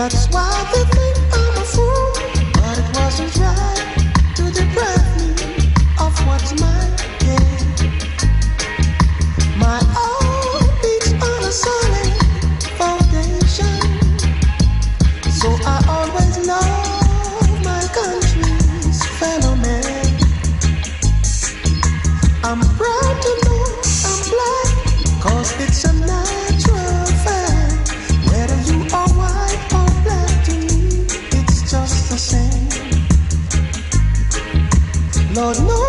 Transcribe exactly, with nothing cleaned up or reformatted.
That's why they think I'm a fool, but it wasn't right to deprive me of what's mine. Yeah. My all beats on a solid foundation, so I always love my country's fellow man. I'm proud to know I'm black, 'cause it's a natural fact. Whether you are white or black, to me, it's just the same. Lord knows